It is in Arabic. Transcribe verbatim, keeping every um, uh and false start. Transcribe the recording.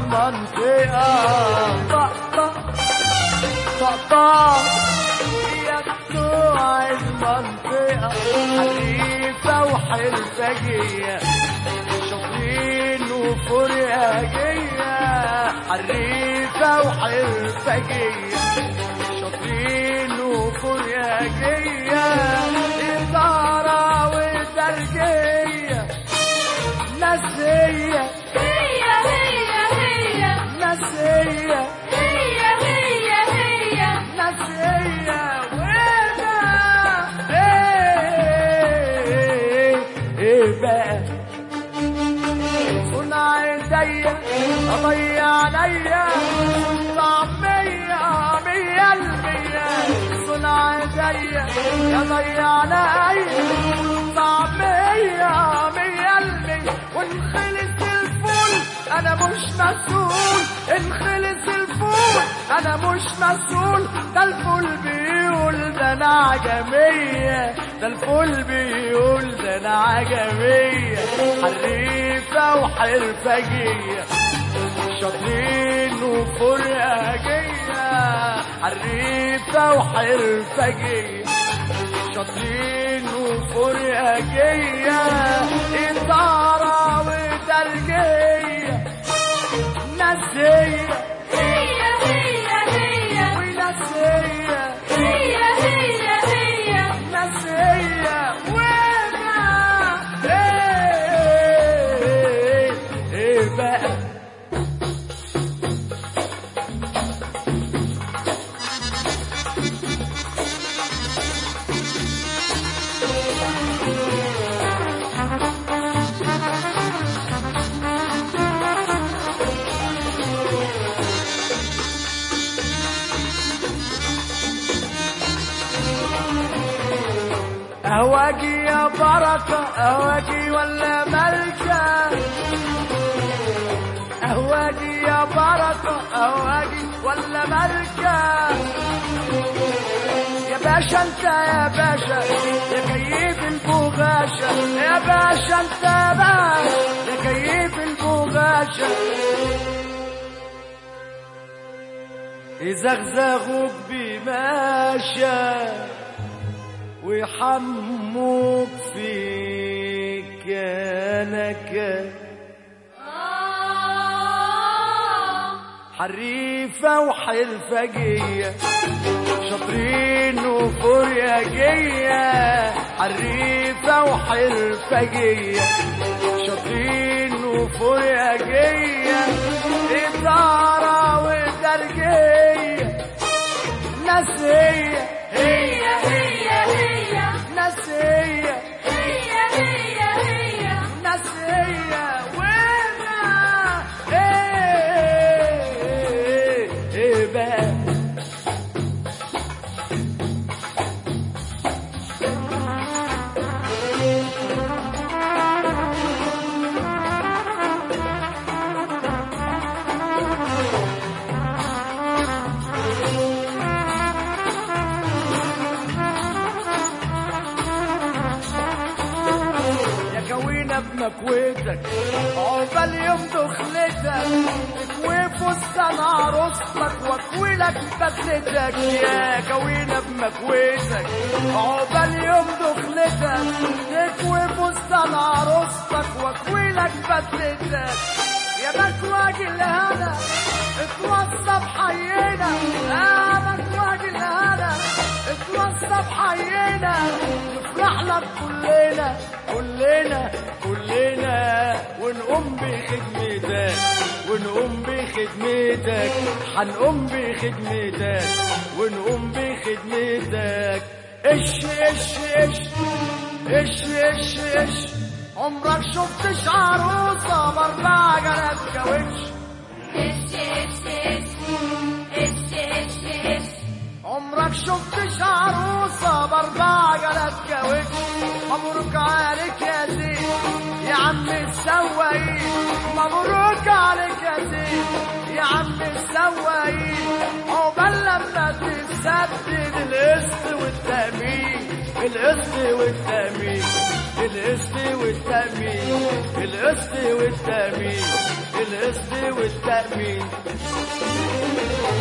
المنطقة. طقطق طقطق يا بتوع المنطقة، حريفة وحرفجية، شاطرين وفرياجية، حريفة وحرفجية، شاطرين وفرياجية، إدارة وترجية، نسية هي هي هي نسية هي هي هي نسية. وإنا إيه إيه بقى صنع ايديا اضيع عليا طعمية مية المية، صنع ايديا اضيع عليا طعمية مية المية، وانخلص الفول انا مش مسؤول، انخلص الفول انا مش مسؤول، ده الفول بيقول ده انا عجمية، ده الفول بيقول ده انا عجمية، حريفة وحرفجية، شاطرين وفرياجية، حريفة وحرفجية، شاطرين وفرياجية، إدارة وترجية، نسية هي هي هي ونسية هي هي هي نسية. وأنا إيه إيه بقى أهواجي يا بركة، أهواجي ولا ملكة، أهواجي يا بركة، أهواجي ولا ملكة، يا باشا انت يا باشا يا كيف البغاشة، يا باشا انت يا باشا يا كيف البغاشة، يزغزغوك بماشى ويحموك في كنكة، حريفة وحرفجية، شاطرين وفرياجية، حريفة وحرفجية، شاطرين وفرياجية، إدارة وترجية، نسية هي هي هي نسية هي هي هي نسية. وأنا إيه إيه بقى بمكويتك، عقبال يوم دخلتك، اكوي فستان عروستك واكويلك بدلتك، يا كوينة بمكويتك، عقبال يوم دخلتك، اكوي فستان عروستك واكويلك بدلتك، يا مكواج الهنا اتوصى بحينا، يا مكواج الهنا اتوصى بحينا، نفرح لك كلنا كلنا كلنا، ونقوم بخدمتك ونقوم بخدمتك، حنقوم بخدمتك ونقوم بخدمتك. اش اش اش اش اش اش عمرك شفتش عروسة باربع جنات كاوتش؟ اش اش اش اش اش اش عمرك شفتش عروسة باربع جنات كاوتش؟ مبروك عليك يا زين يا عم السواقين، مبروك عليك يا زين يا عم السواقين، عقبال لما تسدد القسط والتأمين، القسط والتأمين، القسط والتأمين، القسط والتأمين، القسط القسط والتأمين.